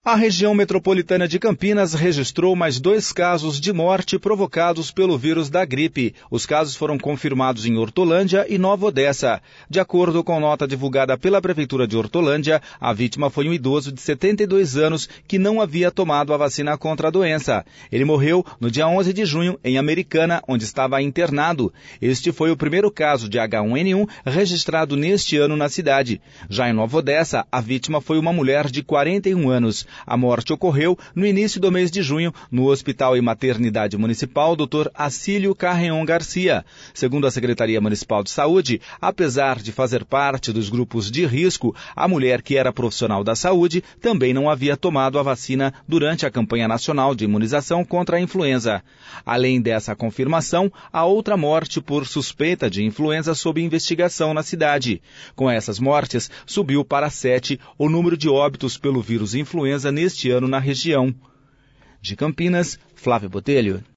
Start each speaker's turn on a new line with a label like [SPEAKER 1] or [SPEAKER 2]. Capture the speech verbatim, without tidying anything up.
[SPEAKER 1] A região metropolitana de Campinas registrou mais dois casos de morte provocados pelo vírus da gripe. Os casos foram confirmados em Hortolândia e Nova Odessa. De acordo com nota divulgada pela Prefeitura de Hortolândia, a vítima foi um idoso de setenta e dois anos que não havia tomado a vacina contra a doença. Ele morreu no dia onze de junho em Americana, onde estava internado. Este foi o primeiro caso de agá um ene um registrado neste ano na cidade. Já em Nova Odessa, a vítima foi uma mulher de quarenta e um anos. A morte ocorreu no início do mês de junho no Hospital e Maternidade Municipal doutor Acílio Carreon Garcia. Segundo a Secretaria Municipal de Saúde, apesar de fazer parte dos grupos de risco, a mulher que era profissional da saúde também não havia tomado a vacina durante a campanha nacional de imunização contra a influenza. Além dessa confirmação, há outra morte por suspeita de influenza sob investigação na cidade. Com essas mortes, subiu para sete o número de óbitos pelo vírus influenza neste ano na região. De Campinas, Flávio Botelho.